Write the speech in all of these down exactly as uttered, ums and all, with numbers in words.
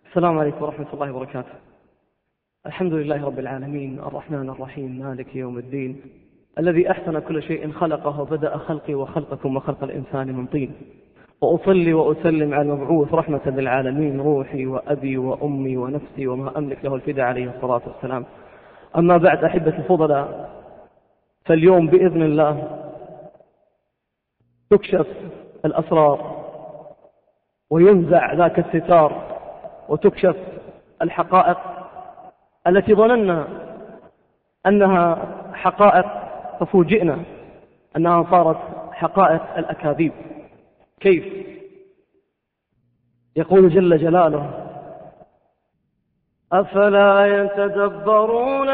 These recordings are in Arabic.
السلام عليكم ورحمة الله وبركاته. الحمد لله رب العالمين الرحمن الرحيم مالك يوم الدين الذي أحسن كل شيء خلقه وبدأ خلقي وخلقكم وخلق الإنسان من طين، وأصلي وأسلم على المبعوث رحمة للعالمين روحي وأبي وأمي ونفسي وما أملك له الفداء عليه الصلاة والسلام. أما بعد أحبة الفضلاء، فاليوم بإذن الله تكشف الأسرار وينزع ذاك الستار وتكشف الحقائق التي ظننا أنها حقائق ففوجئنا أنها صارت حقائق الأكاذيب. كيف؟ يقول جل جلاله: أفلا يتدبرون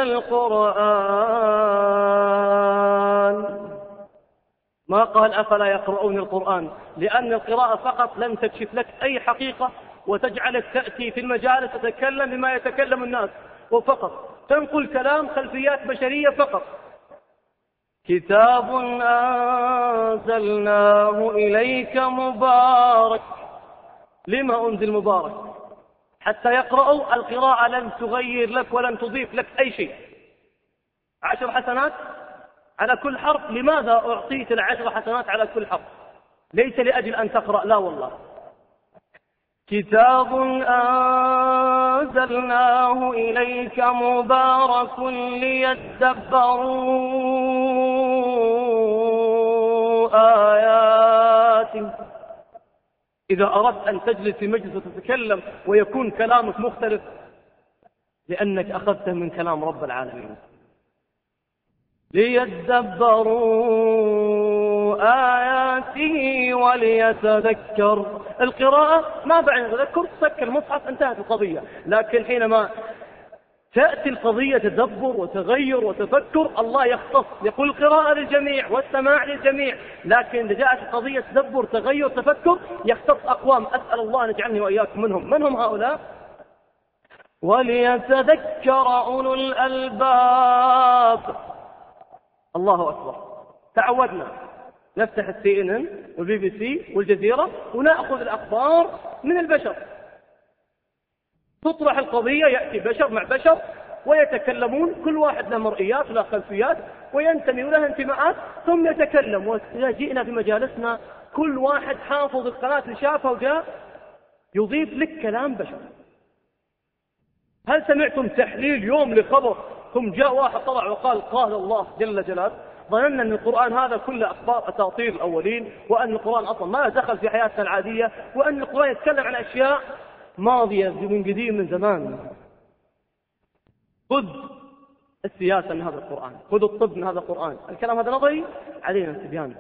القرآن. ما قال أفلا يقرؤون القرآن، لأن القراءة فقط لن تكشف لك أي حقيقة وتجعلك تأتي في المجالس تتكلم بما يتكلم الناس وفقط تنقل كلام خلفيات بشرية فقط. كتاب أنزلناه إليك مبارك. لما أنزل مبارك؟ حتى يقرأوا. القراءة لن تغير لك ولن تضيف لك أي شيء. عشر حسنات على كل حرف. لماذا أعطيت العشر حسنات على كل حرف؟ ليس لأجل أن تقرأ، لا والله. كتاب أنزلناه إليك مبارك ليدبروا آياته. إذا أردت أن تجلس في مجلس وتتكلم ويكون كلامك مختلف، لأنك أخذته من كلام رب العالمين. ليدبروا آياته وليتذكر. القراءة ما بعد تذكر، تسكر المصحف، انتهت القضية. لكن حينما تأتي القضية تدبر وتغير وتفكر، الله يختص، يقول القراءة للجميع والسماع للجميع. لكن إذا جاءت القضية تدبر تغير تفكر، يختص أقوام. أسأل الله أن يجعلني وإياكم منهم. من هم هؤلاء؟ وليتذكر أولو الألباب. الله أكبر. تعودنا نفتح السي إن إن والبي بي سي والجزيرة ونأخذ الأخبار من البشر. تطرح القضية، يأتي بشر مع بشر ويتكلمون، كل واحد له مرئيات وله خلفيات وينتمي وله انتماءات، ثم يتكلم. وإذا جئنا في مجالسنا كل واحد حافظ القناة اللي شافها وجاء يضيف لك كلام بشر. هل سمعتم تحليل يوم لخبر ثم جاء واحد طلع وقال قال الله جل جلاله؟ ظننا أن القرآن هذا كله أخبار أساطير الأولين، وأن القرآن أصلا ما دخل في حياتنا العادية، وأن القرآن يتكلم عن أشياء ماضية من قديم من زمان. خذ السياسة من هذا القرآن، خذ الطب من هذا القرآن. الكلام هذا نظري، علينا التبيان.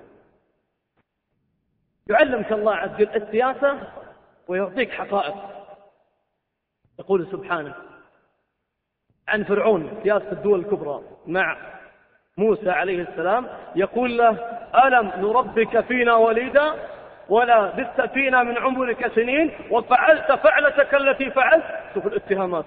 يعلمك الله عز وجل السياسة ويعطيك حقائق. يقول سبحانه عن فرعون سياسة الدول الكبرى مع موسى عليه السلام، يقول له: ألم نربك فينا وليدا ولا بث فينا من عمرك سنين وفعلت فعلتك التي فعلت. شوف الاتهامات،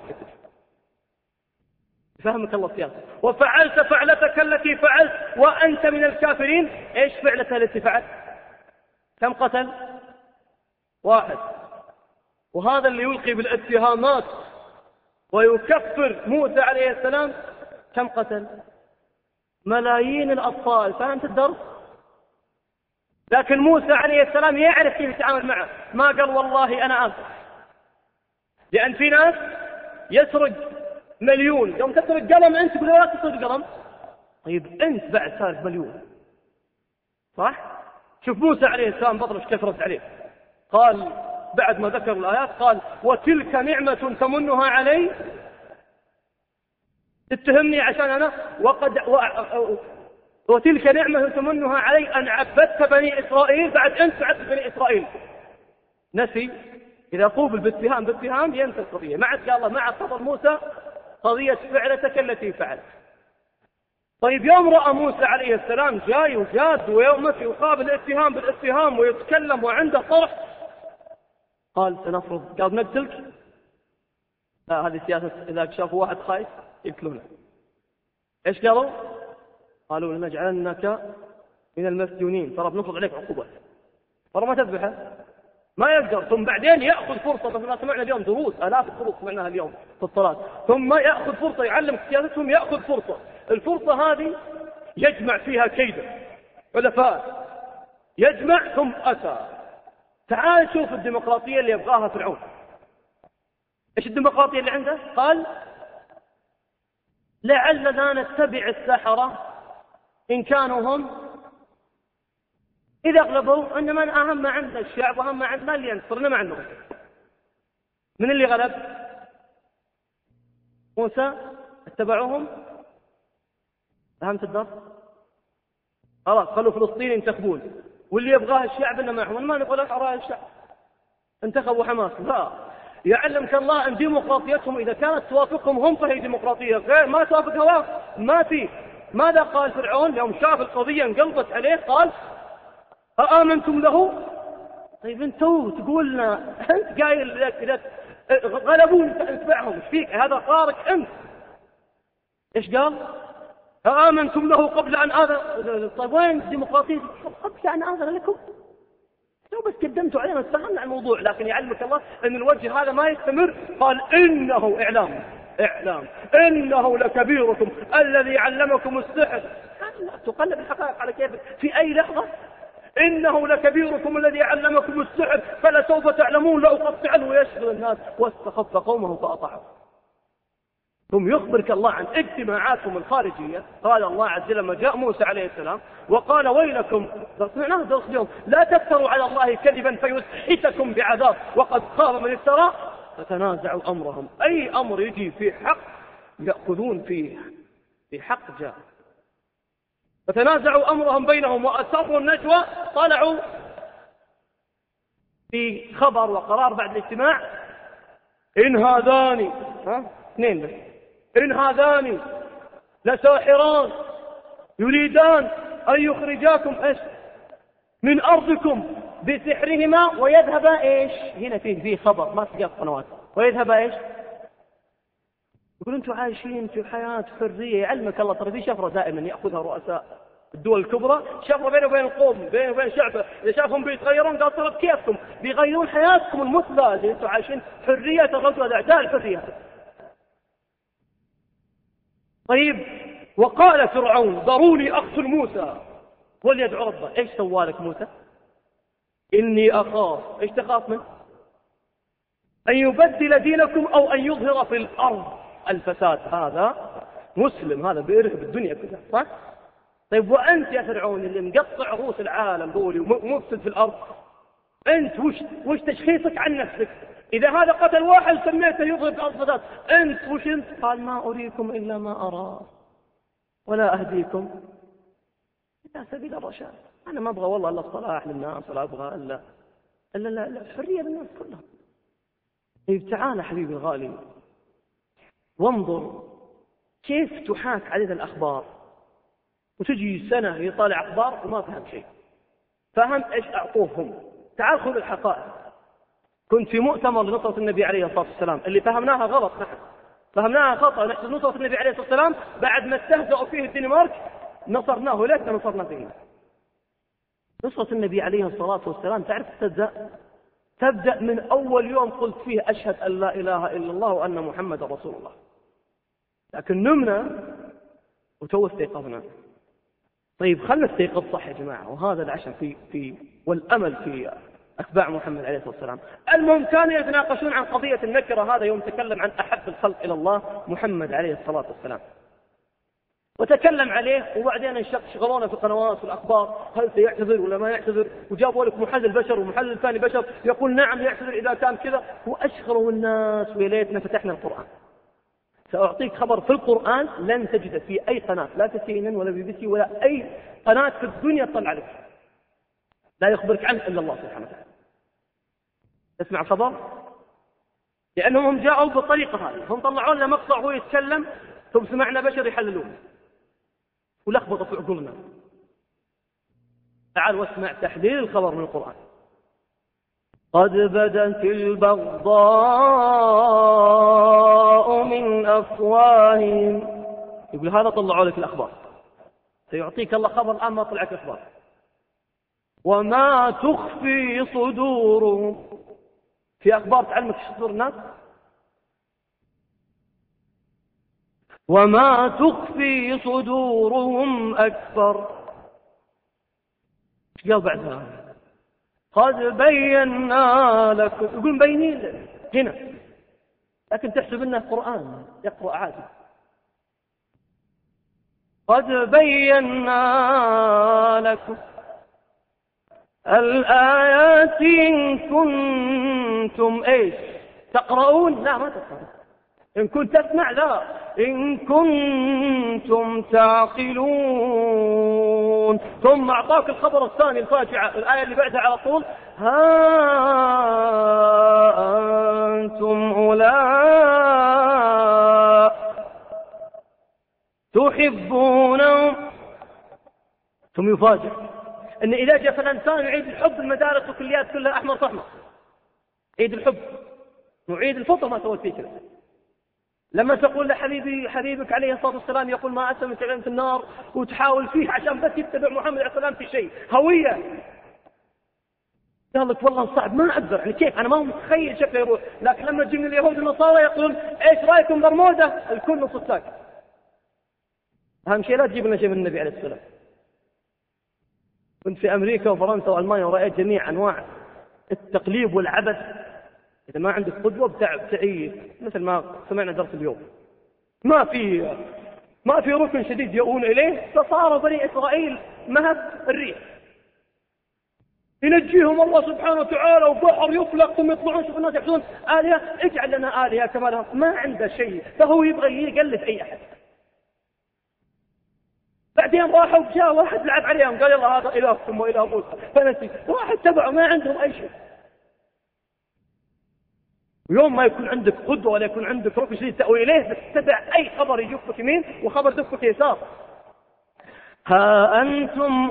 فهمك الله السياسة. وفعلت فعلتك التي فعلت وأنت من الكافرين. إيش فعلتها التي فعلت؟ كم قتل؟ واحد. وهذا اللي يلقي بالاتهامات ويكفر موسى عليه السلام كم قتل؟ ملايين الأطفال. فهمت الدرس؟ لكن موسى عليه السلام يعرف كيف يتعامل معه. ما قال والله أنا آسف، لأن في ناس يسرق مليون، يوم تسرق قلم أنت تقول لا تسرق قلم. طيب أنت بعد سارق مليون، صح؟ شوف موسى عليه السلام بطرش كيف رد عليه. قال بعد ما ذكر الآيات قال: وتلك نعمة تمنها علي. تتهمني عشان أنا وقد و... وتلك نعمة تمنها علي أن عبدت بني إسرائيل. بعد أنت عبدت بني إسرائيل. نسي. إذا قوبل باتهام باتهام ينسى القضية. ما عاد قال الله، ما عاد صبر موسى قضية فعلتك التي فعلت. طيب يوم رأى موسى عليه السلام جاي وجاد ويومتي يقابل الاتهام بالاتهام ويتكلم وعنده طرح، قال سنفرض. قال نقتلك؟ لا، هذه سياسة. إذا شافوا واحد خايف يقتلونه. إيش قالوا؟ قالوا لنجعلنك من المسجونين، ترى بنفرض عليك عقوبة، ترى ما تذبحه، ما يقدر. ثم بعدين يأخذ فرصة، مثل ما سمعنا اليوم دروس آلاف الدروس سمعناها اليوم في الصلاة، ثم يأخذ فرصة يعلم سياستهم، يأخذ فرصة، الفرصة هذه يجمع فيها كيدا حلفاء، يجمع ثم أتى. تعال شوف الديمقراطية اللي يبغاها فرعون. إيش الديمقراطية اللي عنده؟ قال لعلنا نتبع السحرة إن كانوا هم إذا أغلبوا، إنما أهم ما عند الشعب وأهم ما عندنا اللي ينتصرنا ما عندهم. من اللي غلب؟ موسى. اتبعوهم. فهمت الدرس؟ خلاص خلوا فلسطين ينتخبون، واللي يبغاه الشعب إنما معهم، ما نقول آراء الشعب انتخبوا حماس. لا، يعلمك الله أن ديمقراطيتهم إذا كانت توافقهم هم فهي ديمقراطية، غير ما توافق هواهم ما في. ماذا قال فرعون يوم شاف القضية انقلبت عليه؟ قال أآمنتم له؟ طيب انتوا تقولنا أنت قايل إذا غلبون نتبعهم، ايش فيك؟ هذا قارك أنت. ايش قال؟ أآمنتم له قبل أن آذن؟ طيب وين الديمقراطية؟ قبل أن آذن لكم، لو بس قدمتوا علينا استغلنا عن الموضوع. لكن يعلمك الله أن الوجه هذا ما يستمر. قال إنه إعلام إعلام إنه لكبيركم الذي علمكم السحر. تقلب الحقائق على كيفك في أي لحظة. إنه لكبيركم الذي علمكم السحر فلسوف تعلمون لأقطعن ويشغل الناس واستخف قومه فأطاعوا. ثم يخبرك الله عن اجتماعاتهم الخارجية. قال الله عز وجل لما جاء موسى عليه السلام وقال ويلكم، سمعناه درس اليوم، لا تفتروا على الله كذبا فيسحتكم بعذاب وقد خاب من افترى. فتنازعوا أمرهم، أي أمر يجي في حق يأخذون فيه، في حق جاء. فتنازعوا أمرهم بينهم وأسروا النجوى. طلعوا في خبر وقرار بعد الاجتماع إن هذان، ها اثنين بس، إن هذان لساحران يريدان أن يخرجاكم إيش من أرضكم بسحرهما ويذهبا إيش. هنا فيه فيه خبر ما تجاه قنوات. ويذهبا إيش؟ يقول أنتم عايشين في حياة حرية. يعلمك الله ترى في شفرة دائما يأخذها رؤساء الدول الكبرى، شفرة بينه وبين القوم، بينه وبين شعبه. إذا شافهم بيتغيرون قال ترى كيفكم بيغيرون حياتكم المثلى اللي أنتم عايشين حرية الرجل أعداء الحرية. طيب وقال فرعون ذروني أقتل موسى وليدعو ربه. إيش سوالك موسى؟ إني أخاف. إيش تخاف منه؟ أن يبدل دينكم أو أن يظهر في الأرض الفساد. هذا مسلم، هذا بيرهب الدنيا كلها، صح؟ طيب وأنت يا فرعون اللي مقطع رؤوس العالم دولي ومفسد في الأرض، أنت وش وش تشخيصك عن نفسك؟ إذا هذا قتل واحد سميته يظهر في الأرض فساد، أنت وش أنت؟ قال ما أريكم إلا ما أرى ولا أهديكم إلا سبيل الرشاد. أنا ما أبغى والله إلا الصلاح للناس، ولا أبغى إلا إلا لا لا الحرية للناس كلها. طيب تعال حبيبي الغالي وانظر كيف تحاك علينا الأخبار، وتجي سنة يطالع أخبار وما فهم شيء. فهم إيش أعطوهم؟ تعال خذ الحقائق. كنت في مؤتمر لنصرة النبي عليه الصلاة والسلام اللي فهمناها غلط، نحن فهمناها خطأ. نحن نصرة النبي عليه الصلاة والسلام بعد ما استهزأوا فيه الدنمارك نصرناه. ليش نصرنا فيه؟ نصرة النبي عليه الصلاة والسلام تعرف تبدأ تبدأ من أول يوم قلت فيه أشهد أن لا إله إلا الله وأن محمد رسول الله. لكن نمنا وتو استيقظنا. طيب خلنا نستيقظ صح يا جماعة، وهذا العشم في في والأمل في أتباع محمد عليه الصلاة والسلام. المهم كانوا يتناقشون عن قضية النكرة. هذا يوم تكلم عن أحب الخلق إلى الله محمد عليه الصلاة والسلام، وتكلم عليه. وبعدين انشق شغلونا في القنوات والأخبار هل سيعتذر ولا ما يعتذر، وجابوا لك محلل بشر ومحلل ثاني بشر يقول نعم يعتذر إذا كان كذا، وأشغلوا الناس. ويليتنا فتحنا القرآن. سأعطيك خبر في القرآن لن تجد في أي قناة، لا تسينا ولا بي بي سي ولا أي قناة في الدنيا تطلع لك، لا يخبرك عنه إلا الله سبحانه وتعالى. تسمع الخبر؟ لأنهم هم جاءوا بالطريقة هذه. هم طلعوا لنا مقطع وهو يتكلم ثم سمعنا بشر يحللون ولخبطوا في عقولنا. تعال واسمع تحليل الخبر من القرآن. قد بدت البغضاء من أفواههم. يقول هذا طلعوا لك الأخبار. سيعطيك الله خبر الآن ما طلعك الأخبار. وما تخفي صدورهم. في أخبار تعلمك صدور الناس؟ وما تخفي صدورهم أكبر. ايش قال بعدها؟ قد بينا لكم. يقول مبينين هنا، لكن تحسب انه قرآن يقرأ عادي. قد بينا لكم الآيات إن كنتم ايش تقرؤون. لا ما تقرؤون. إن كنت تسمع، لا، إن كنتم تعقلون. ثم أعطاك الخبر الثاني الفاجعة، الآية اللي بعدها على طول: ها أنتم أولاء تحبونهم. ثم يفاجئ أن إذا جاء الإنسان يعيد الحب، المدارس والكليات كلها أحمر فأحمر. عيد الحب، نعيد الفطر ما سويت فيه كذا. لما تقول لحبيبي حبيبك عليه الصلاة والسلام يقول ما أسلم تعلم في النار، وتحاول فيه عشان بس يتبع محمد عليه السلام في شيء هوية، قال لك والله صعب ما أقدر، يعني كيف أنا ما متخيل شكله يروح. لكن لما تجي من اليهود والنصارى يقولون إيش رأيكم برمودا، الكل نص الساق. أهم شيء لا تجيب لنا شيء من النبي عليه السلام. كنت في أمريكا وفرنسا وألمانيا ورأيت جميع أنواع التقليب والعبث. إذا ما عندك قدوة بتعب تعيد، مثل ما سمعنا درس اليوم. ما في ما في ركن شديد يؤون إليه، فصار بني إسرائيل مهب الريح، ينجيهم الله سبحانه وتعالى وبحر يفلق ثم يطلعون. شوف الناس يحصلون آلهة، اجعل لنا آلهة كما لهم. ما عنده شيء، فهو يبغى يقلد أي أحد. بعدين راحوا جاء واحد لعب عليهم قال يلا هذا إلهكم وإله موسى، فنسي واحد تبعه، ما عندهم أي شيء. ويوم ما يكون عندك قدوة ولا يكون عندك ركن شديد تأوي إليه، تتبع أي خبر يجفك يمين وخبر يجفك يسار. ها أنتم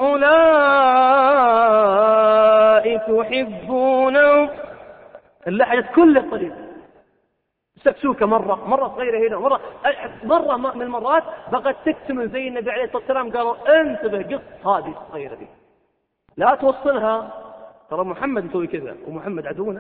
أولئك تحبونهم. اللحية كل الطريق سكسوكة مرة مرة صغيرة هنا مرة مرة من المرات بقت تكتمل زي النبي عليه الصلاة والسلام قالوا انتبه قص هذه الصغيرة دي لا توصلها، ترى محمد يسوي كذا ومحمد عدونا.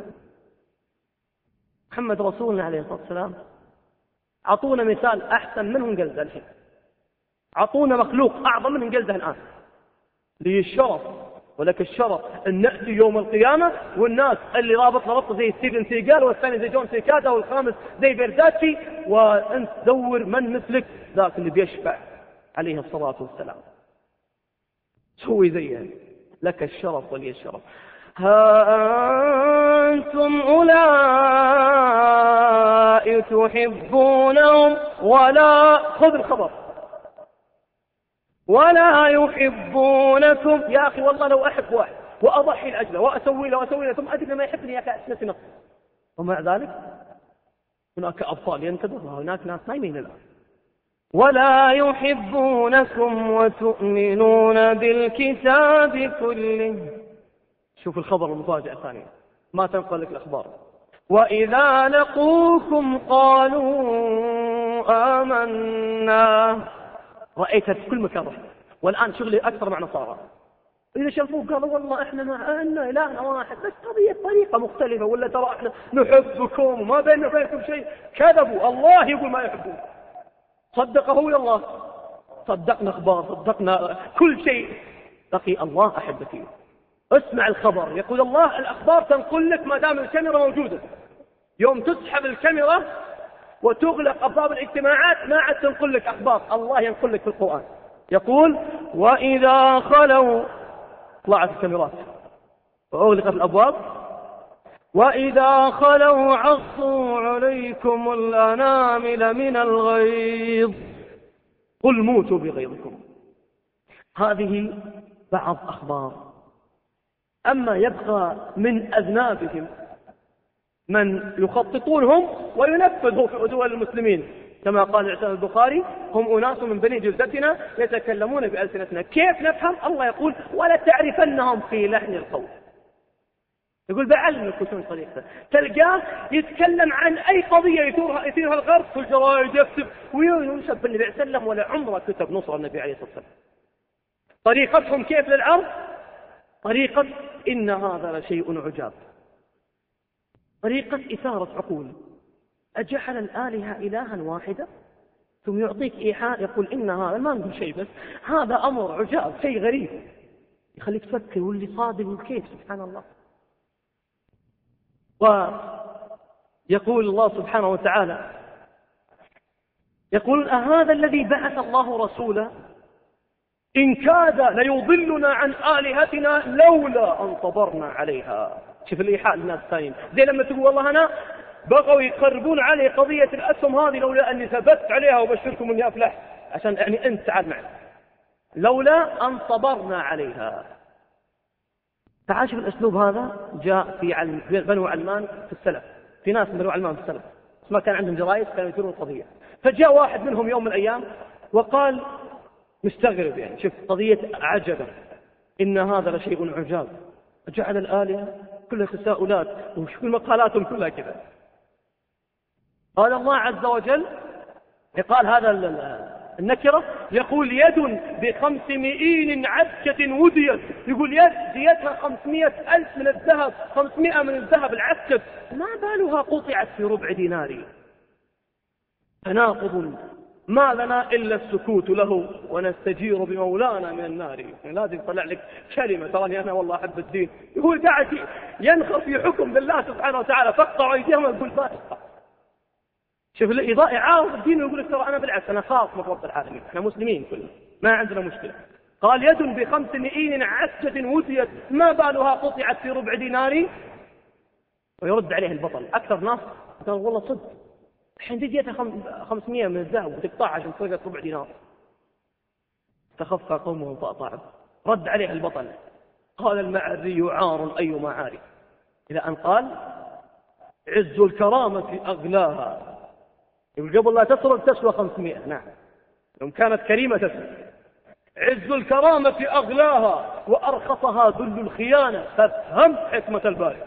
محمد رسولنا عليه الصلاة والسلام. عطونا مثال أحسن منهم قلده الحين، عطونا مخلوق أعظم منهم قلده الآن. لي الشرف ولك الشرف أن نأتي يوم القيامة والناس اللي رابط لربطه زي ستيفن سيغال والثاني زي جون سيكادا والخامس زي بيرداتشي، وأنت تدور من مثلك ذاك اللي بيشفع عليه الصلاة والسلام. سوي زيه، لك الشرف ولي الشرف. ها أنتم أولئك تحبونهم ولا، خذ الخبر، ولا يحبونكم. يا أخي والله لو أحب واحد وأضحي لأجله وأسوي له وأسوي له ثم أدري ما يحبني يا أخي أسنتي نفسي، ومع ذلك هناك أبطال ينتظر، هناك ناس نايمين الآن. ولا يحبونكم وتؤمنون بالكتاب كله. شوف الخبر المفاجئ الثاني، ما تنقل لك الأخبار. وإذا لقوكم قالوا آمنا. رأيتها في كل مكان رحت، والآن شغلي أكثر مع نصارى. إذا شافوه قالوا والله إحنا معنا إلهنا واحد، بس قضية طريقة مختلفة، ولا ترى إحنا نحبكم وما بيننا وبينكم شيء. كذبوا، الله يقول ما يحبون. صدقه يا الله، صدقنا أخبار، صدقنا كل شيء. بقي الله أحبتي. اسمع الخبر، يقول الله الأخبار تنقل لك ما دام الكاميرا موجودة. يوم تسحب الكاميرا وتغلق أبواب الاجتماعات ما عاد تنقل لك أخبار، الله ينقل لك في القرآن. يقول وإذا خلوا، طلعت الكاميرات وأغلقت الأبواب، وإذا خلوا عصوا عليكم الأنامل من الغيظ قل موتوا بغيظكم. هذه بعض أخبار. أما يبقى من أذنابهم من يخططونهم وينفذوا في دول المسلمين، كما قال الإمام البخاري هم أناس من بني جلدتنا يتكلمون بألسنتنا. كيف نفهم؟ الله يقول ولا تعرفنهم في لحن القول. يقول بعلمك وشون طريقته، تلقاه يتكلم عن أي قضية يثيرها يثيرها الغرب في الجرائد، يكتب وينسب النبي عليه السلام، ولا عمره كتب نصر النبي عليه الصلاة والسلام. طريقتهم كيف للعرض؟ طريقة إن هذا لشيء عجاب، طريقة إثارة عقول. أجعل الآلهة إلها واحدة؟ ثم يعطيك إيحاء يقول إن هذا، ما نقول شيء، بس هذا أمر عجاب، شيء غريب يخليك تفكر، واللي صادق والكيف، سبحان الله. ويقول الله سبحانه وتعالى، يقول أهذا الذي بعث الله رسولا إن كاد ليضلنا عن آلهتنا لولا أن صبرنا عليها. شوف الإيحاء للناس الثانيين، زي لما تقول والله أنا بغوا يقربون علي قضية الأسهم هذه لولا أني ثبت عليها وبشركم أني أفلح، عشان يعني أنت تعال معي، لولا أن صبرنا عليها. تعال شوف الأسلوب هذا جاء في علم بنو علمان في السلف، في ناس من بنو علمان في السلف ما كان عندهم جرائد كانوا يثيرون القضية. فجاء واحد منهم يوم من الأيام وقال مستغرب، يعني شوف قضية عجبا، إن هذا لشيء عجاب، جعل الآلهة كلها تساؤلات وشوف مقالاتهم كلها كذا. قال الله عز وجل، قال هذا النكرة، يقول يد بخمسمائين عسكة وديت، يقول يد ديتها خمسمائة ألف من الذهب، خمسمائة من الذهب العسكة، ما بالها قطعت في ربع دينار. تناقض ما لنا إلا السكوت له ونستجير بمولانا من النار. يعني لازم يطلع لك كلمة، تراني أنا والله أحب الدين، يقول قاعد ينخر في حكم بالله سبحانه وتعالى، فقطعوا أيديهم ويقول ما تقطع. شوف الإضاءة يعارض الدين ويقول لك ترى أنا بالعكس أنا خاص من رب العالمين، احنا مسلمين كلنا ما عندنا مشكلة. قال يد بخمسمائين عسكة وديت ما بالها قطعت في ربع دينار. ويرد عليه البطل أكثر ناس قال والله صدق، الحين ديتها خمسمائة من الذهب وتقطعها عشان سرقت ربع دينار. تخفى قومه فأطاعوا. رد عليه البطل قال المعري عار أي معاري، إلى أن قال عز الكرامة أغلاها. يقول قبل لا تسرق تسوى خمسمائة، نعم لو كانت كريمة تسوى. عز الكرامة أغلاها وأرخصها ذل الخيانة، فافهم حكمة الباري،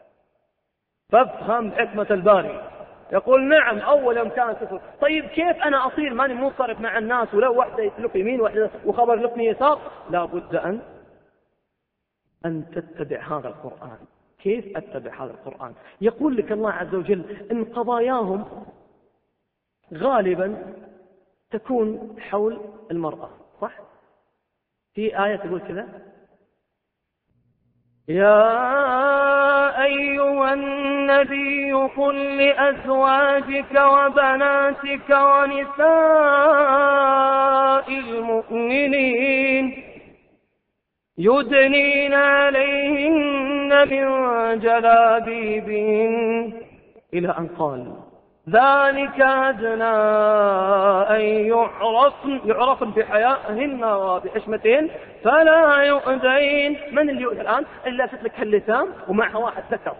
فافهم حكمة الباري. يقول نعم أول يوم كانت تسرق، طيب كيف أنا أصير ماني منصرف مع الناس ولو واحدة يسلك يمين واحدة وخبر لقني يسار؟ لا بد أن أن تتبع هذا القرآن. كيف أتبع هذا القرآن؟ يقول لك الله عز وجل إن قضاياهم غالبا تكون حول المرأة، صح؟ في آية تقول كذا يا أيها النبي قل لأزواجك وبناتك ونساء المؤمنين يدنين عليهن من جلابيبهن، إلى أن قال ذلك أدنى أن يعرفن, يعرفن بحيائهن وبحشمتهن فلا يؤذين. من اللي يؤذي الآن؟ إلا ستلك اللسان ومعها واحد ذكر.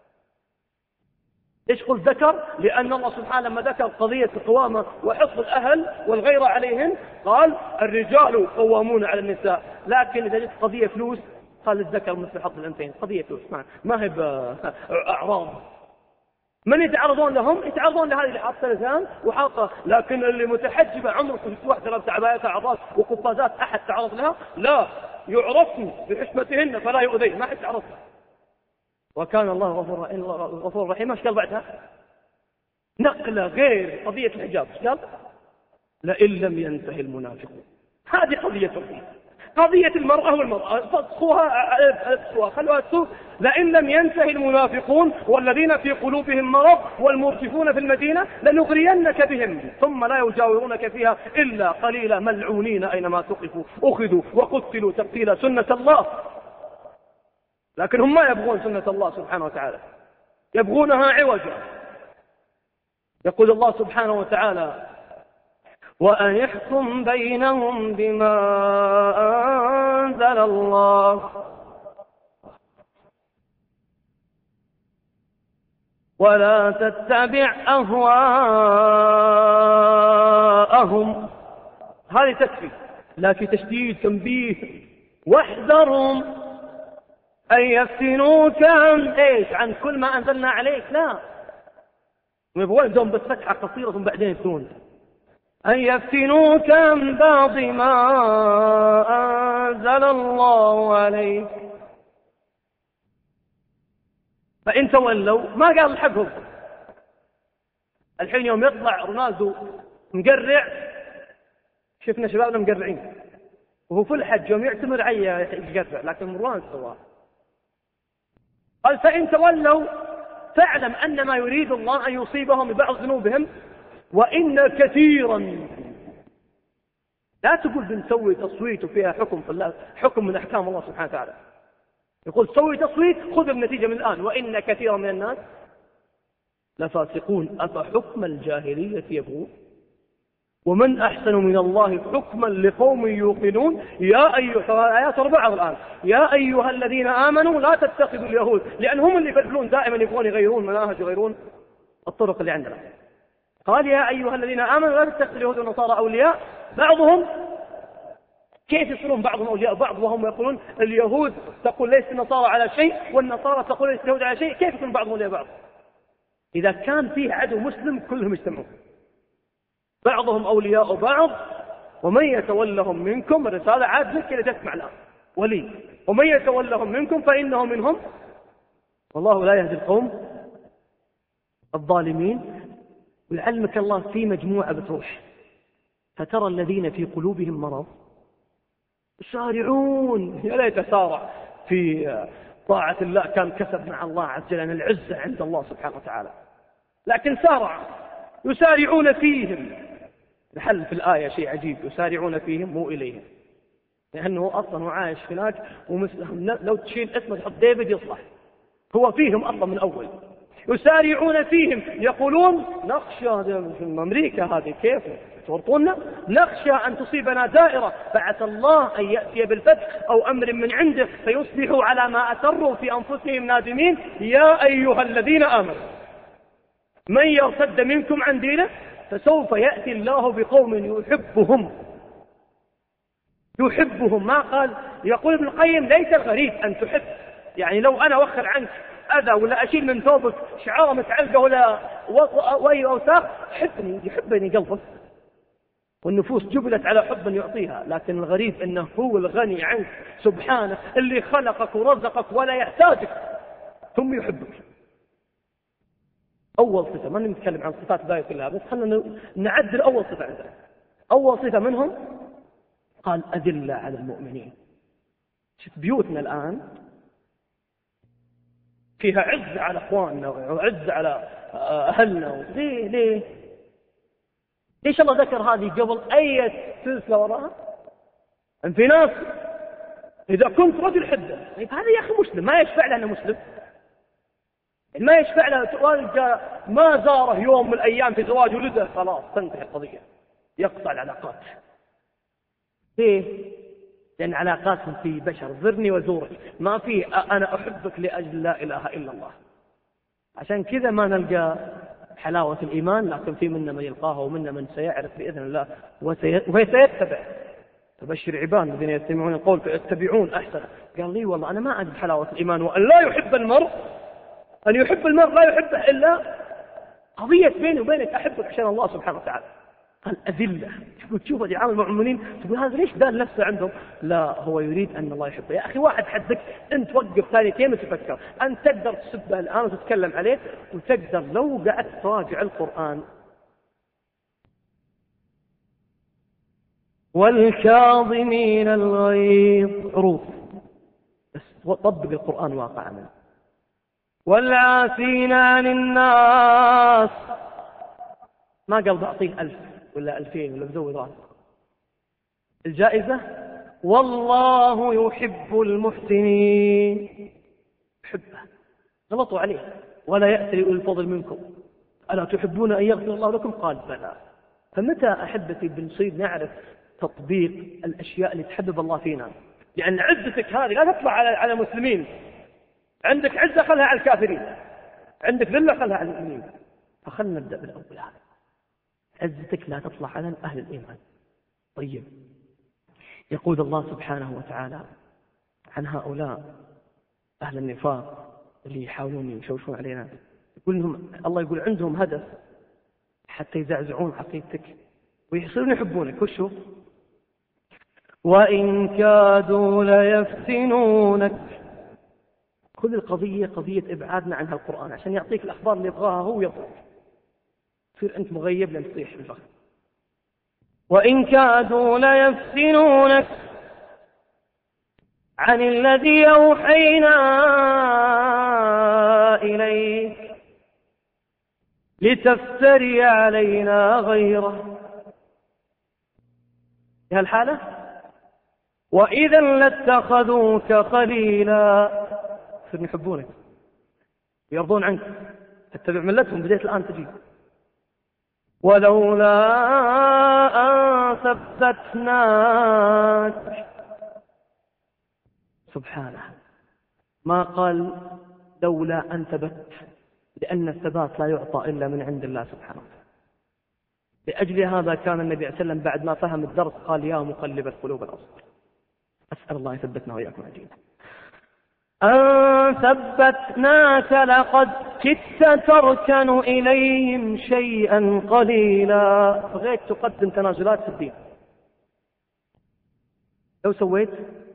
إيش قل ذكر؟ لأن الله سبحانه لما ذكر قضية القوامة وحفظ الأهل والغيرة عليهن قال الرجال قوامون على النساء، لكن إذا جت قضية فلوس قال الذكر مثل حظ الأنثيين، قضية فلوس ما هي بأعراض. من يتعرضون لهم؟ يتعرضون لهذه اللي حاطة لسان وحاطة، لكن اللي متحجبة عمرك في واحدة لابسة عبايات عراض وقفازات أحد تعرض لها؟ لا، يعرفن بحشمتهن فلا يؤذين، ما حد تعرض. وكان الله غفور رحيم. ايش قال بعدها؟ نقلة غير قضية الحجاب، ايش قال؟ لئن لم ينتهي المنافقون. هذه قضيتهم، قضية المرأة والمرأة فسخوها خلوها تسوق. لئن لم ينتهي المنافقون والذين في قلوبهم مرض والمرجفون في المدينة لنغرينك بهم ثم لا يجاورونك فيها إلا قليلا ملعونين أينما ثقفوا أخذوا وقتلوا تقتيلا. سنة الله، لكن هم ما يبغون سنة الله سبحانه وتعالى، يبغونها عوجا. يقول الله سبحانه وتعالى وأن يحكم بينهم بما أنزل الله ولا تتبع أهواءهم. هذه تكفي، لكن تشديد تنبيه واحذرهم أن يفتنوك عن إيش؟ عن كل ما أنزلنا عليك. لا، ويبغون بس فتحة قصيرة ثم بعدين يفتنون. أن يفتنوك عن بعض ما أنزل الله عليك فإن تولوا ما قال الحقهم. الحين يوم يطلع رونالدو مقرع، شفنا شبابنا مقرعين، وهو في الحج يوم يعتمر عيا يقرع، لكن مروان سواه. قال فإن تولوا فاعلم أن ما يريد الله أن يصيبهم ببعض ذنوبهم وإن كثيرا. لا تقول بنسوي تصويت وفيها حكم في الله، حكم من أحكام الله سبحانه وتعالى. يقول سوي تصويت خذ النتيجة من الآن. وإن كثيرا من الناس لفاسقون أفحكم الجاهلية يبغون ومن أحسن من الله حكما لقوم يوقنون. يا أيها آيات أربعة الآن، يا أيها الذين آمنوا لا تتخذوا اليهود، لأن هم اللي يبدلون دائما، يبغون يغيرون مناهج يغيرون الطرق اللي عندنا. قال يا أيها الذين آمنوا لا تتخذوا اليهود والنصارى أولياء بعضهم. كيف يصيرون بعضهم أولياء بعض وهم يقولون اليهود تقول ليس النصارى على شيء والنصارى تقول ليس اليهود على شيء؟ كيف يكون بعضهم أولياء بعض؟ إذا كان فيه عدو مسلم كلهم يجتمعون، بعضهم أولياء بعض. ومن يتولهم منكم، الرسالة عاد لك اللي تسمع الآن ولي، ومن يتولهم منكم فإنه منهم والله لا يهدي القوم الظالمين. ولعلمك الله في مجموعة بتروح فترى الذين في قلوبهم مرض يسارعون، يا ليت سارع في طاعة الله كان كسب مع الله عز وجل العزة عند الله سبحانه وتعالى، لكن سارع يسارعون فيهم. الحل في الآية شيء عجيب، يسارعون فيهم مو إليهم، لأنه أصلا عايش هناك ومثلهم. لو تشيل اسمه تحط ديفيد يصلح، هو فيهم أصلا من أول. يسارعون فيهم يقولون نخشى في أمريكا هذه كيف تورطونا، نخشى أن تصيبنا دائرة فعسى الله أن يأتي بالفتح أو أمر من عنده فيصبحوا على ما أسروا في أنفسهم نادمين. يا أيها الذين آمنوا من يرتد منكم عن دينه فسوف يأتي الله بقوم يحبهم يحبهم ما قال. يقول ابن القيم ليس الغريب أن تحب، يعني لو أنا وخر عنك أذى ولا أشيل من ثوبك شعارة متعلقة ولا وأي أوساخ، حبني يحبني قلبك، والنفوس جبلت على حب يعطيها. لكن الغريب أنه هو الغني عنك سبحانه اللي خلقك ورزقك ولا يحتاجك ثم يحبك. أول صفة، ما نتكلم عن صفات باقي كلها، بس خلنا نعدل أول صفة عندنا. أول صفة منهم قال أذلة على المؤمنين. شوف بيوتنا الآن فيها عز على أخواننا وعز على أهلنا. ليه ليه ليش الله ذكر هذه قبل أي سلسلة وراها؟ أن في ناس إذا كنت رجل حدة، هذا يا أخي مسلم ما يشفع له أنه مسلم، ما يشفع له تلقى ما زاره يوم من الأيام في زواج ولده، خلاص تنتهي القضية، يقطع العلاقات. ليه؟ لأن علاقاتهم في بشر، زرني وزورك، ما في أنا أحبك لأجل لا إله إلا الله. عشان كذا ما نلقى حلاوة الإيمان، لكن في منا من يلقاها ومنا من سيعرف بإذن الله وسيتبع. فبشر عباد الذين يستمعون القول فيتبعون أحسن. قال لي والله أنا ما أعرف حلاوة الإيمان وأن لا يحب المرء، أن يحب المرء لا يحبه إلا قضية بيني وبينك أحبك عشان الله سبحانه وتعالى. قال أذلة. تقول تشوف هذه عامل المؤمنين تقول هذا ليش دال نفسه عندهم؟ لا، هو يريد أن الله يحبه. يا أخي واحد حدك أنت توقف ثانيتين وتفكر، أنت تقدر تسبه الآن وتتكلم عليه، وتقدر لو قعدت تراجع القرآن والكاظمين الغيظ حروف، بس طبق القرآن واقعا. والعافين عن الناس، ما قال بعطيه ألف ولا ألفين ولا بزود راسه. الجائزة والله يحب المحسنين، يحبه. غلطوا عليه ولا يأتي أولي الفضل منكم ألا تحبون أن يغفر الله لكم؟ قال بلى. فمتى أحبتي بنصير نعرف تطبيق الأشياء اللي تحبب الله فينا؟ لأن عزتك هذه لا تطلع على على المسلمين، عندك عزة خلها على الكافرين، عندك ذلة خلها على المؤمنين. فخلنا نبدأ بالأول هذا، عزتك لا تطلع على أهل الإيمان. طيب، يقول الله سبحانه وتعالى عن هؤلاء أهل النفاق اللي يحاولون يشوشون علينا، يقول لهم الله يقول عندهم هدف حتى يزعزعون عقيدتك ويصيرون يحبونك. وشو؟ وإن كادوا ليفتنونك كل القضية قضية إبعادنا عن هالقرآن عشان يعطيك الأخبار اللي يبغاها هو يطلق، تصير أنت مغيب لأن تطيح بالفخر. وإن كادوا ليفتنونك عن الذي أوحينا إليك لتفتري علينا غيره. في هالحالة وإذا لاتخذوك خليلا، صرنا يحبونك ويرضون عنك، تتبع ملتهم، بديت الآن تجي. ولولا أن ثبتناك، سبحانه ما قال لولا أن ثبت، لأن الثبات لا يعطى إلا من عند الله سبحانه. لأجل هذا كان النبي صلى الله عليه وسلم بعد ما فهم الدرس قال يا مقلب القلوب الأبصار. أسأل الله يثبتنا وإياكم أجمعين. أن ثبتناك لقد كدت تركن إليهم شيئا قليلا، بغيت تقدم تنازلات في الدين، لو سويت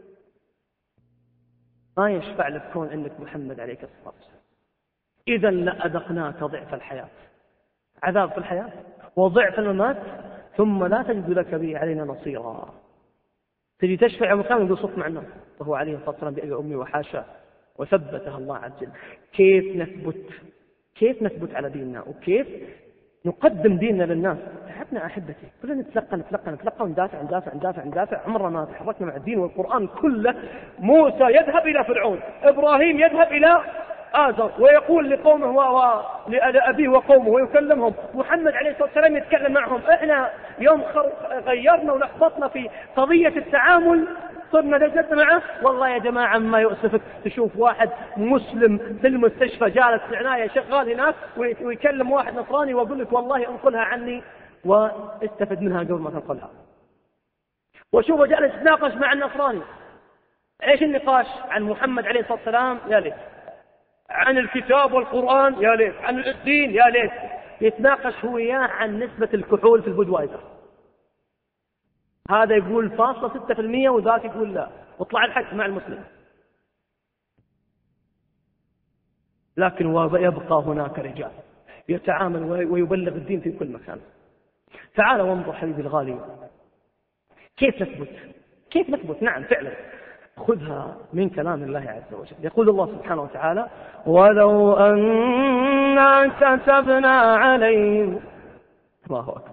ما يشفع لك كون عندك محمد عليه الصلاة والسلام. إذا لأذقناك ضعف الحياة، عذاب في الحياة وضعف الممات، ثم لا تجد لك به علينا نصيرا. تجي تشفع مكان يقول صف مع الناس، وهو عليه الصلاة والسلام بأبي أمي وحاشا، وثبتها الله عز وجل. كيف نثبت كيف نثبت على ديننا، وكيف نقدم ديننا للناس؟ تعبنا أحبتي، كلنا نتلقى نتلقى نتلقى وندافع ندافع ندافع ندافع، عمرنا ما تحركنا مع الدين والقرآن كله. موسى يذهب إلى فرعون، إبراهيم يذهب إلى آزر ويقول لقومه ولأبيه وقومه ويكلمهم، محمد عليه الصلاة والسلام يتكلم معهم. إحنا يوم غيرنا ولخبطنا في قضية التعامل صرنا نجد معه. والله يا جماعة ما يؤسفك تشوف واحد مسلم في المستشفى جالس في عناية شغال هناك ويكلم واحد نصراني ويقول لك والله انقلها عني واستفد منها قبل ما تنقلها. وشوفه جالس يتناقش مع النصراني. ايش النقاش؟ عن محمد عليه الصلاة والسلام يا ليت، عن الكتاب والقرآن يا ليت، عن الدين يا ليت. يتناقش هو وياه عن نسبة الكحول في البودوايزر. هذا يقول فاصلة ستة في المية وذاك يقول لا، واطلع الحق مع المسلم. لكن ويبقى هناك رجال يتعامل ويبلغ الدين في كل مكان. تعال وانظر حبيبي الغالي كيف نثبت كيف نثبت نعم فعلا خذها من كلام الله عز وجل. يقول الله سبحانه وتعالى ولو أننا كتبنا عليهم الله أكبر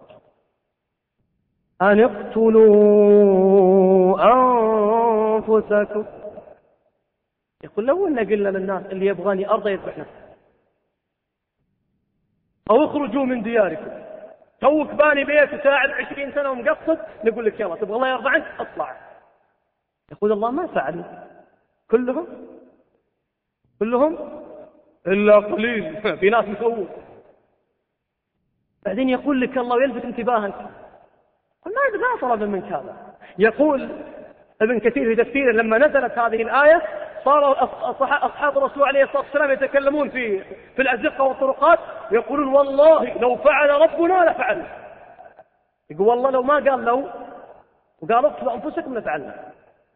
أن اقتلوا أنفسكم. يقول لو أن قلنا للناس اللي يبغاني أرضى يذبح نفسه، أو اخرجوا من دياركم، توك باني بيت وتاعب عشرين سنة ومقصد، نقول لك يلا تبغى الله يرضى عنك اطلع. يقول الله ما فعلوا كلهم كلهم إلا قليل في ناس مسوون. بعدين يقول لك الله يلفت انتباهك ما ما طلب منك هذا. يقول ابن كثير في تفسيره لما نزلت هذه الآية صار أصحاب الرسول عليه الصلاة والسلام يتكلمون في في الأزقة والطرقات يقولون والله لو فعل ربنا لفعل. يقول والله لو ما قال لو وقال اقتلوا أنفسكم لفعلنا.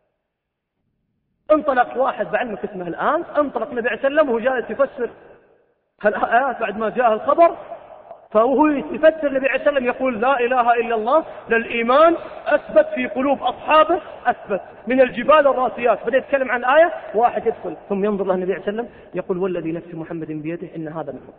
انطلق واحد بعلمك اسمه الآن، انطلق النبي عليه السلام وهو جالس يفسر هالآيات بعد ما جاء الخبر، فهو يفسر النبي عليه السلام يقول لا إله إلا الله للإيمان أثبت في قلوب أصحابه أثبت من الجبال الراسيات. بدأ يتكلم عن الآية واحد يدخل ثم ينظر له النبي عليه السلام يقول والذي نفس محمد بيده إن هذا منهم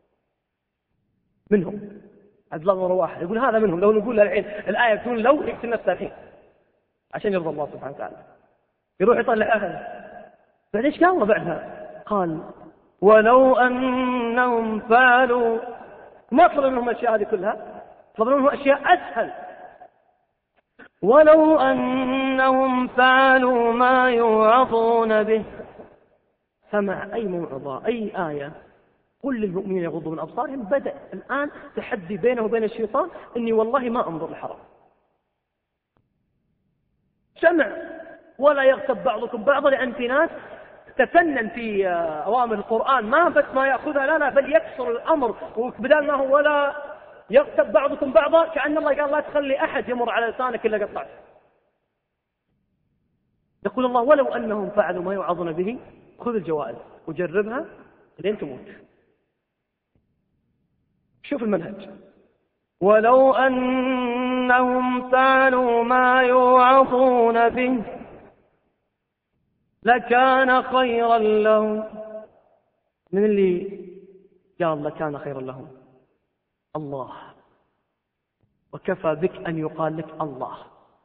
منهم عبد الله بن رواحة يقول هذا منهم. لو نقول الحين الآية تكون لو يقتل نفسه الحين عشان يرضى الله سبحانه وتعالى يروح يطلع أهله. بعد إيش قال الله بعدها؟ قال ولو أنهم فعلوا، ما طلب منهم الأشياء هذه كلها، طلب منهم أشياء أسهل. ولو أنهم فعلوا ما يوعظون به، سمع أي موعظة أي آية قل للمؤمنين يغضوا من أبصارهم. بدأ الآن تحدي بينه وبين الشيطان إني والله ما أنظر الحرام. سمع ولا يغتب بعضكم بعضا، لأن في ناس تفنن في أوامر القرآن ما بس ما يأخذها لا لا بل يكسر الأمر، وبدال ما هو ولا يغتب بعضكم بعضا كأن الله قال لا تخلي أحد يمر على لسانك إلا قطعته. يقول الله ولو أنهم فعلوا ما يوعظون به خذ الجوائز وجربها لين تموت. شوف المنهج. ولو أنهم فعلوا ما يوعظون به لكان خيرا لهم. من اللي قال لكان خيرا لهم؟ الله. وكفى بك أن يقال لك الله.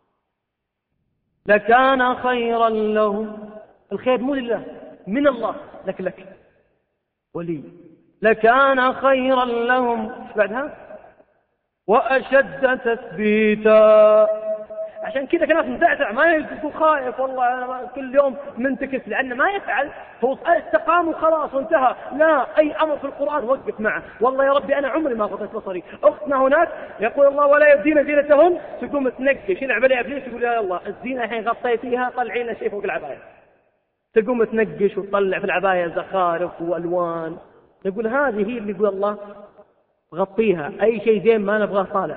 لكان خيرا لهم. الخير مو لله، من الله، لك لك ولي. لكان خيرا لهم. بعدها وأشد تثبيتا. عشان كذا كان مزعزع، ما يكون خايف والله كل يوم منتكس، لأنه ما يفعل، هو استقام وخلاص وانتهى. لا، أي أمر في القرآن وقف معه. والله يا ربي أنا عمري ما غضيت بصري. أختنا هناك يقول الله ولا يبدين زينتهن، تقوم تنقش يلعب عليها إبليس يقول يا الله الزينة الحين غطيتيها طلعينا شيء فوق العباية. تقوم تنقش وتطلع في العباية زخارف وألوان. يقول هذه هي اللي يقول الله غطيها، أي شيء زين ما نبغاه طالع.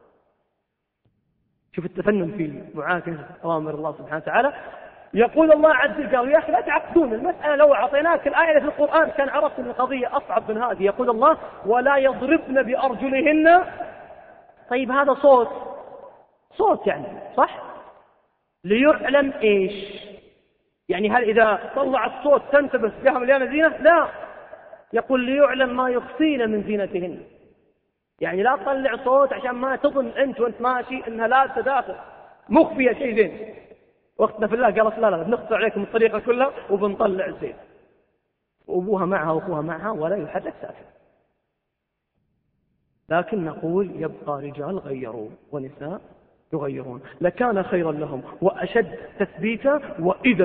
شوف التفنن في معاكسة أوامر الله سبحانه وتعالى. يقول الله عز وجل قالوا يا أخي لا تعقدون المسألة، لو أعطيناك الآية في القرآن كان عرفت أن القضية أصعب من هذه. يقول الله ولا يضربن بأرجلهن. طيب هذا صوت، صوت يعني صح؟ ليعلم إيش يعني؟ هل إذا طلع الصوت تنتبه بها مليانة زينة؟ لا، يقول ليعلم ما يخفين من زينتهن. يعني لا تطلع صوت عشان ما تظن أنت وأنت ماشي أنها لا تداخل مخفية شيء زين. وقتنا في الله قالت لا لا بنقطع عليكم الطريقة كلها وبنطلع الزين. وأبوها معها وأخوها معها ولا يحرك ساكن. لكن نقول يبقى رجال غيروا ونساء يغيرون. لكان خيرا لهم وأشد تثبيتا وإذا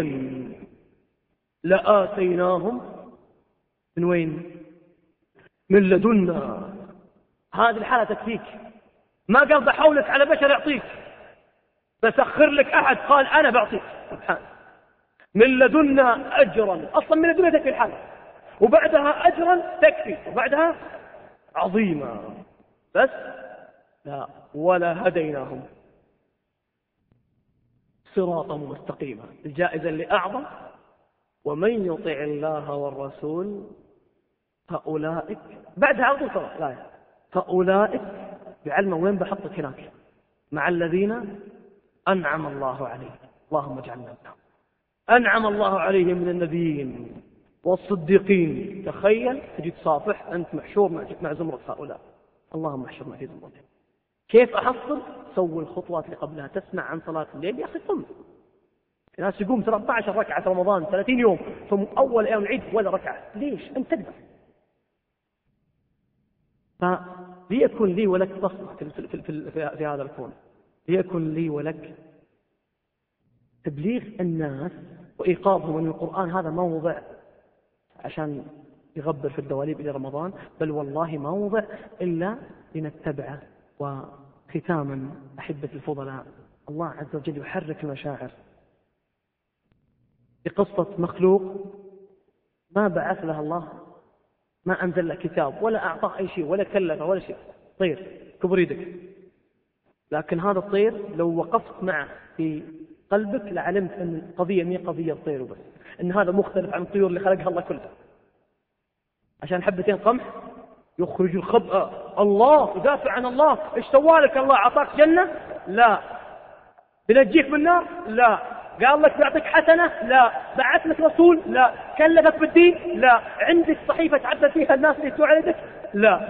لآتيناهم من وين؟ من لدنا. هذه الحالة تكفيك. ما قال بحولك على بشر يعطيك، بسخر لك أحد قال أنا بعطيك سبحان. من لدنا أجرا، أصلا من لدنا تكفي الحالة، وبعدها أجرا تكفي، وبعدها عظيمة. بس لا، ولا هديناهم صراطا مستقيما. الجائزة اللي أعظم ومن يطع الله والرسول فأولئك. بعدها على طول صراط لا يعني. فأولئك بعلمه وين بحطك هناك؟ مع الذين أنعم الله عليهم. اللهم اجعلنا منهم. أنعم الله عليهم من النبيين والصديقين. تخيل تجي تصافح أنت محشور مع زمرة هؤلاء. اللهم احشرنا في زمرتهم. كيف أحصل؟ سوي الخطوات اللي قبلها. تسمع عن صلاة الليل يا أخي قم. الناس يقوم ثلاثة عشر ركعة في رمضان ثلاثين يوم ثم أول أيام العيد ولا ركعة. ليش؟ أنت تقدر. فليكن لي ولك بصمة في, في, في, في, في هذا الكون. ليكن لي ولك تبليغ الناس وإيقاظهم من القرآن. هذا موضع عشان يغبر في الدواليب إلى رمضان، بل والله موضع إلا لنتبعه. وختاما أحبة الفضلاء، الله عز وجل يحرك المشاعر بقصة مخلوق ما بعث لها الله، ما أنزل له كتاب ولا أعطاه أي شيء ولا كلفه ولا شيء. طير كبر يدك، لكن هذا الطير لو وقفت معه في قلبك لعلمت أن القضية مي قضية الطير وبس، أن هذا مختلف عن الطيور اللي خلقها الله كلها. عشان حبتين قمح يخرج الخبأ، الله يدافع عن الله. إيش سوالك؟ الله أعطاك جنة؟ لا. بنجيك من النار؟ لا. قال لك بيعطيك حسنة؟ لا. بعث لك رسول؟ لا. كلفك بالدين؟ لا. عندك صحيفة تعبد فيها الناس اللي توعدك؟ لا.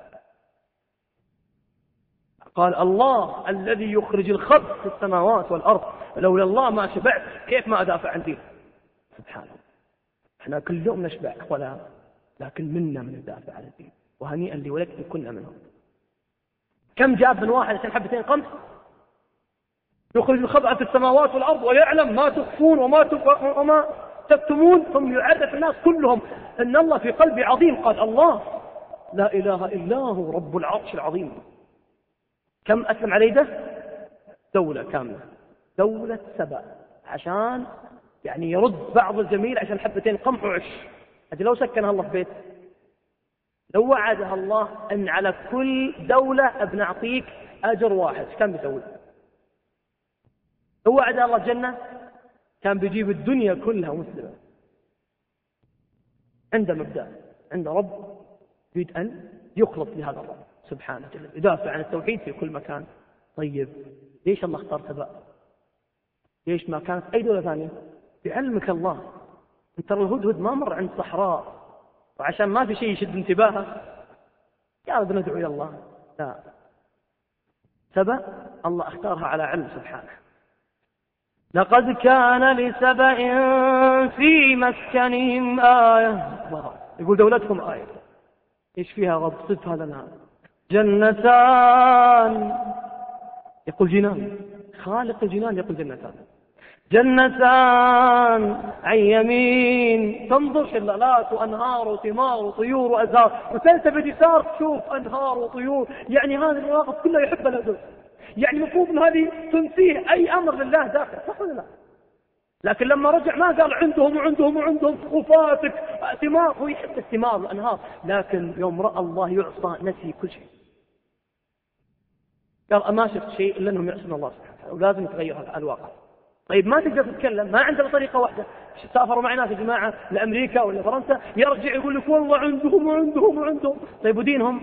قال الله الذي يخرج الخبء في السماوات والأرض، لولا الله ما شبعت. كيف ما أدافع عن دين؟ سبحانه. احنا كل يوم نشبع ولا، لكن منا من الدافع عن الدين. وهنيئا لي ولك إن كنا منهم. كم جاب من واحد عشان حبتين قمح؟ يخرج الخبأ في السماوات والأرض ويعلم ما تخفون وما وما تكتمون، ثم يعرف الناس كلهم أن الله في قلبي عظيم. قال الله لا إله إلا هو رب العرش العظيم. كم أسلم عليه ده؟ دولة كاملة، دولة سبأ، عشان يعني يرد بعض الجميل عشان حبتين قمح وعش. أجل لو سكنها الله في بيت، لو وعدها الله أن على كل دولة بنعطيك أجر واحد، كان بيسوي؟ لو وعدها الله الجنة كان بيجيب الدنيا كلها مسلمة. عنده مبدأ، عنده رب يريد أن يخلص لهذا الرب سبحانه وتعالى، يدافع عن التوحيد في كل مكان. طيب ليش الله اختار سبأ؟ ليش ما كانت أي دولة ثانية؟ بعلمك الله، انت الهدهد ما مر عند صحراء وعشان ما في شيء يشد انتباهه قال بندعو إلى الله، لا، سبأ الله اختارها على علم سبحانه. لقد كان لسبأ في مسكنهم آية، يقول دولتهم آية، إيش فيها رب؟ صفها لنا. جنتان، يقول جنان، خالق الجنان يقول جنتان، جنتان عن يمين، تنظر شلالات وأنهار وثمار وطيور وأزهار، وتلتفت يسار تشوف أنهار وطيور. يعني هذه المواقف كلها يحبها الهدهد، يعني المفروض أن هذه تنسيه أي أمر لله داخل، صح ولا لا؟ لكن لما رجع ما قال عندهم وعندهم وعندهم وفاتك ثمار، هو يحب الثمار والأنهار، لكن يوم رأى الله يعصى نسي كل شيء، قال أما شفت شيء إلا أنهم يعصون الله سبحانه وتعالى ولازم يتغير الواقع. طيب ما تقدر تتكلم، ما عندنا طريقة واحدة. سافروا معنا في جماعة لأمريكا ولا فرنسا، يرجع يقول لك والله عندهم وعندهم وعندهم. طيب ودينهم؟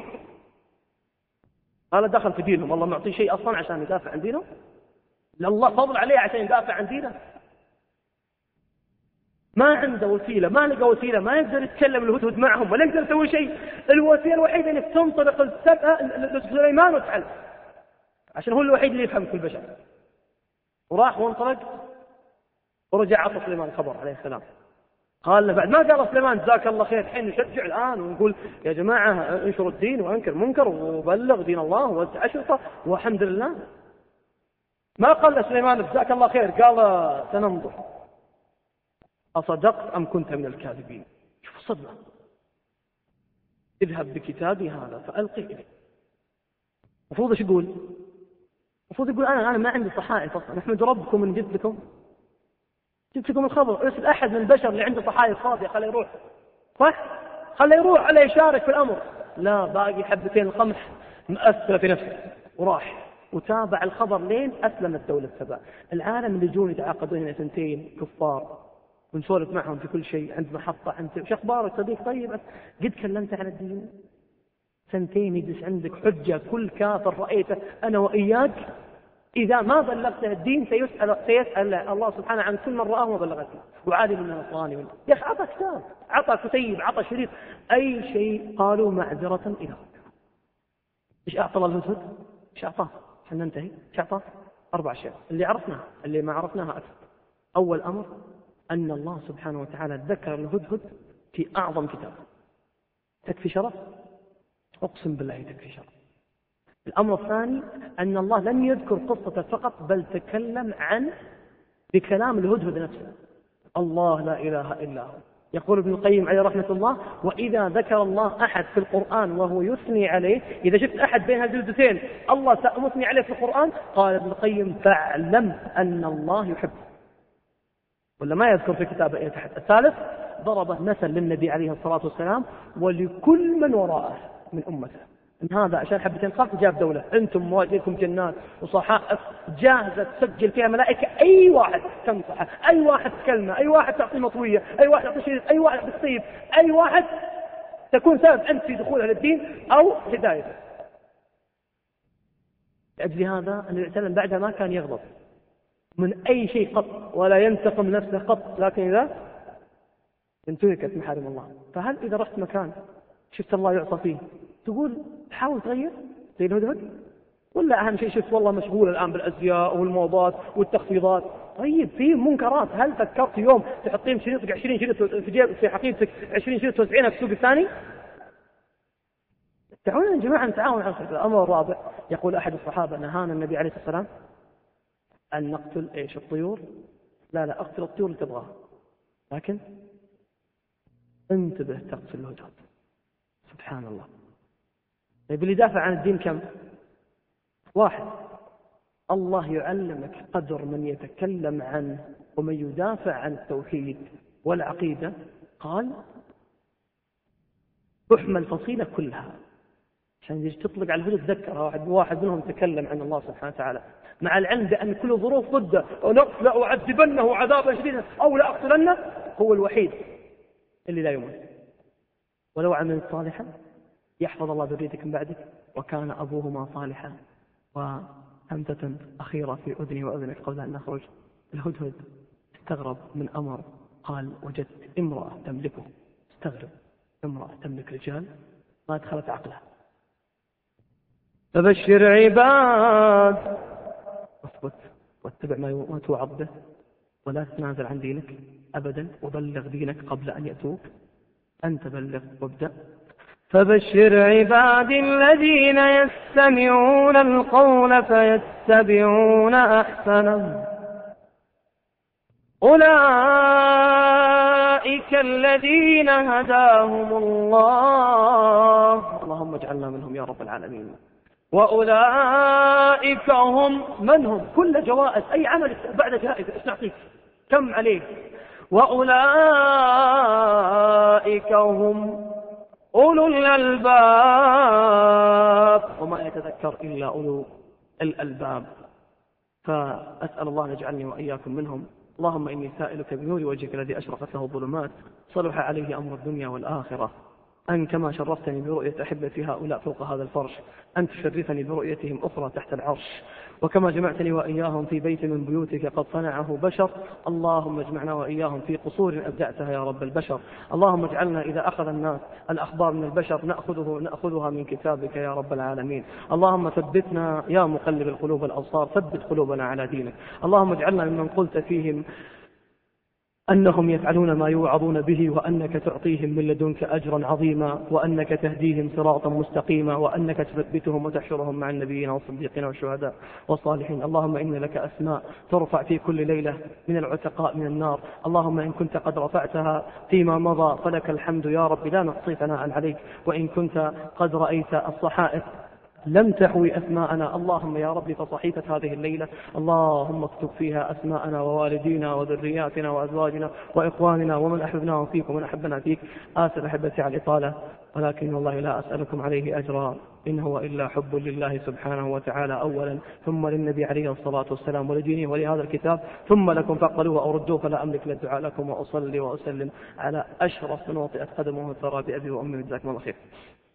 قال دخل في دينهم، الله معطيه شيء أصلا عشان يدافع عن دينه؟ الله فضل عليه عشان يدافع عن دينه؟ ما عنده وسيلة، ما لقى وسيلة، ما يقدر يتكلم الهدهد معهم ولا يقدر يسوي شيء. الوسيلة الوحيدة انك تنطلق السبأ لسليمان وتعلم، عشان هو الوحيد اللي يفهم كل بشر. وراح وانطلق ورجع عطى سليمان خبر عليه السلام، قال له بعد ما قال سليمان جزاك الله خير، الحين نشجع الآن ونقول يا جماعة انشروا الدين وانكر منكر وبلغ دين الله ووزع أشرطة والحمد لله. ما قال له سليمان جزاك الله خير، قال سننظر أصدقت أم كنت من الكاذبين. شوف الصدمة، اذهب بكتابي هذا فألقي إليه. المفروض ايش يقول؟ المفروض يقول أنا أنا ما عندي صحائف أصلا، نحمد ربكم من جبت لكم جبت لكم الخبر. ارسل أحد من البشر اللي عنده صحائف فاضية خليه يروح، صح؟ خليه يروح عليه يشارك في الأمر. لا، باقي حبتين القمح مأثرة في نفسه، وراح وتابع الخبر لين أسلمت دولة سبأ. العالم اللي يجون يتعاقدون هنا سنتين كفار ونسولف معهم في كل شيء، عند محطة عند شو أخبارك صديق؟ طيب قد كلمت عن الدين؟ سنتين يجلس عندك حجة كل كافر رأيته أنا وإياك إذا ما بلغته الدين سيسأل, سيسأل الله سبحانه عن كل من رآه وما بلغته، وعادي من نصراني من يا أخي عطى كتاب، عطى كتيب، عطى شريط، أي شيء. قالوا معذرة إلى ربكم. إيش أعطى الله الهدهد؟ إيش أعطاه؟ عشان ننتهي إيش أعطاه؟ أربع أشياء اللي عرفناها، اللي ما عرفناها أكثر. أول أمر أن الله سبحانه وتعالى ذكر الهدهد في أعظم كتاب. تكفي شرف؟ أقسم بالله تكفي شرف. الأمر الثاني أن الله لم يذكر قصته فقط، بل تكلم عن بكلام الهدهد نفسه. الله لا إله إلا هو. يقول ابن القيم عليه رحمة الله: وإذا ذكر الله أحد في القرآن وهو يثني عليه، إذا شفت أحد بين هالجلدتين الله سأثني عليه في القرآن، قال ابن القيم: فاعلم أن الله يحبه. ولا ما يذكر في كتابه إيه تحت. الثالث ضرب مثل للنبي عليه الصلاة والسلام ولكل من وراءه من أمته، إن هذا عشان حبتين خلق جاب دولة، أنتم مواجهكم جنات وصحائف جاهزة تسجل فيها ملائكة أي واحد تنصحه، أي واحد كلمة، أي واحد تعطي مطوية، أي واحد تعطي شريط، أي واحد بالصيب، أي واحد تكون سبب أنت في دخولها للدين أو هدايته. لأجل هذا النبي صلى الله عليه وسلم بعدها ما كان يغضب من أي شيء قط ولا ينتقم نفسه قط، لكن إذا انتهكت محارم الله. فهل إذا رحت مكان شفت الله يعصى فيه تقول تحاول تغير زي الهدهد؟ ولا أهم شيء شفت والله مشغول الآن بالأزياء والموضات والتخفيضات؟ طيب في منكرات، هل فكرت يوم تحطين شريطك عشرين شريط في جيب في حقيبتك، عشرين شريط توزعينها في السوق الثاني؟ تعالوا يا جماعة نتعاون على الخير. الأمر الرابع يقول أحد الصحابة: نهانا النبي عليه الصلاة والسلام أن نقتل إيش الطيور، لا لا أقتل الطيور اللي تبغاها، لكن انتبه تقتل الهدهد. سبحان الله. طيب اللي دافع عن الدين كم؟ واحد. الله يعلمك قدر من يتكلم عنه ومن يدافع عن التوحيد والعقيدة. قال: احمل الفصيلة كلها، عشان يجي تطلق على الهدهد تذكر واحد واحد منهم تكلم عن الله سبحانه وتعالى، مع العلم بأن كل الظروف ضده، لا أعذبنه عذابا شديدا أو لا أقتلنه، هو الوحيد اللي لا يموت. ولو عملت صالحا يحفظ الله ذريتك من بعدك، وكان أبوهما صالحا. وهمزة أخيرة في أذني وأذنك قبل أن نخرج. الهدهد استغرب من أمر، قال وجدت امرأة تملكه. استغرب، امرأة تملك رجال ما دخلت عقلها. فبشر عباد، اثبت واتبع ما توعظ به، ولا تتنازل عن دينك أبدا، وبلغ دينك قبل أن يأتوك، أنت بلغ وابدأ. فبشر عباد الذين يستمعون القول فيتبعون أحسنه، أولئك الذين هداهم الله، اللهم اجعلنا منهم يا رب العالمين. وأولئك هم من هم؟ كل جوائز، أي عمل بعد جائزة ايش نعطيك؟ كم عليه؟ وأولئك هم أولو الألباب، وما يتذكر إلا أولو الألباب. فأسأل الله أن يجعلني وإياكم منهم. اللهم إني سائلك بنور وجهك الذي أشرقت له الظلمات صلح عليه أمر الدنيا والآخرة، أن كما شرفتني برؤية أحبتي هؤلاء فوق هذا الفرش أن تشرفني برؤيتهم أخرى تحت العرش، وكما جمعتني وإياهم في بيت من بيوتك قد صنعه بشر، اللهم اجمعنا وإياهم في قصور أبدعتها يا رب البشر. اللهم اجعلنا إذا أخذ الناس الأخبار من البشر نأخذه نأخذها من كتابك يا رب العالمين. اللهم ثبتنا يا مقلب القلوب الأبصار، ثبت قلوبنا على دينك. اللهم اجعلنا ممن قلت فيهم أنهم يفعلون ما يوعظون به، وأنك تعطيهم من لدنك أجرا عظيما، وأنك تهديهم صراطا مستقيما، وأنك تثبتهم وتحشرهم مع النبيين والصديقين والشهداء والصالحين. اللهم إن لك أسماء ترفع في كل ليلة من العتقاء من النار، اللهم إن كنت قد رفعتها فيما مضى فلك الحمد يا رب لا نحصي ثناء عليك، وإن كنت قد رأيت الصحائف لم تحوي أسماءنا، اللهم يا رب فصحيفة هذه الليلة اللهم اكتب فيها أسماءنا ووالدينا وذرياتنا وأزواجنا وإخواننا ومن أحبناهم فيك ومن أحبنا فيك. آسف أحبتي على الإطالة، ولكن والله لا أسألكم عليه أجرا، إن هو إلا حب لله سبحانه وتعالى أولا، ثم للنبي عليه الصلاة والسلام ولدينه ولهذا الكتاب، ثم لكم فاقبلوه أو ردوه، فلا أملك للدعاء لكم، وأصلي وأسلم على أشرف من وطئت قدمه الثرى بأبي وأمي. جزاكم الله خير.